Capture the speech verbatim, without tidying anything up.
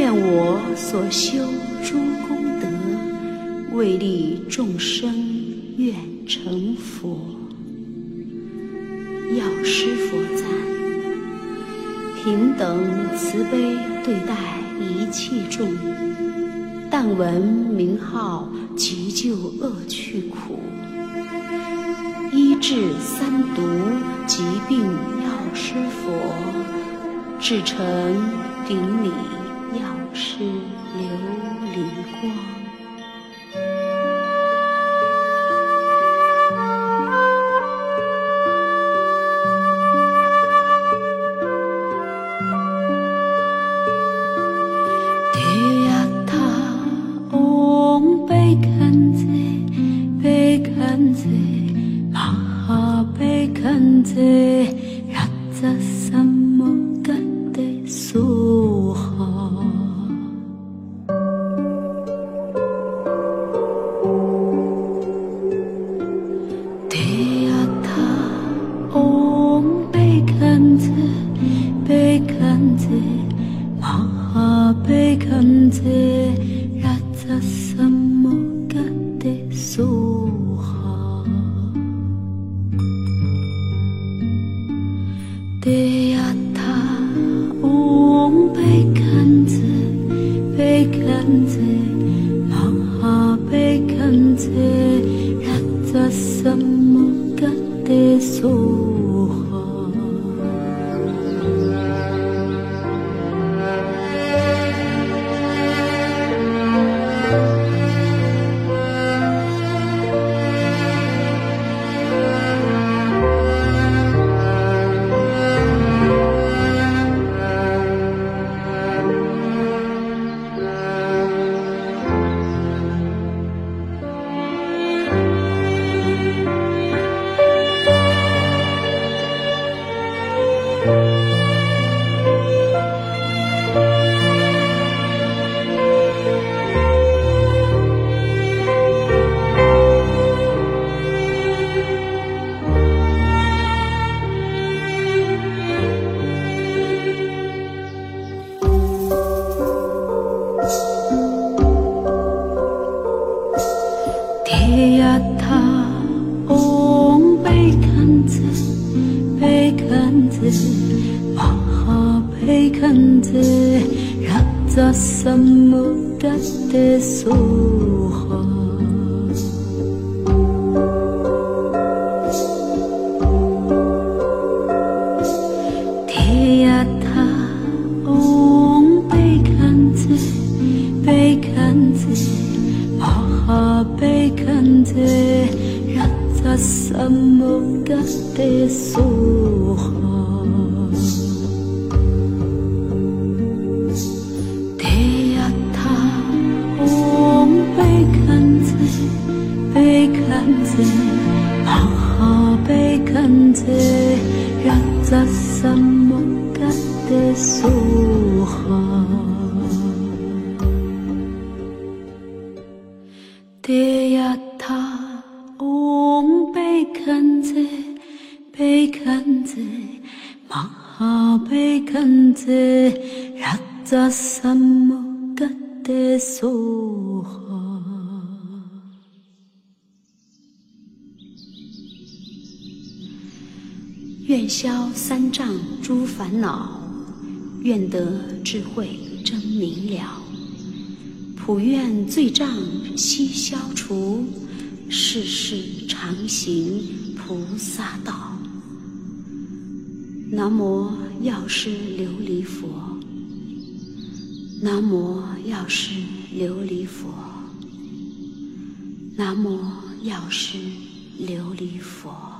愿我所修诸功德，为利众生愿成佛。药师佛赞：平等慈悲对待一切众，但闻名号急救恶趣苦，医治三毒疾病药师佛，至诚顶礼药师琉璃光。愿消三障诸烦恼，愿得智慧真明了，普愿罪障悉消除，世世常行菩萨道。南无药师琉璃佛，南无药师琉璃佛，南无药师琉璃佛。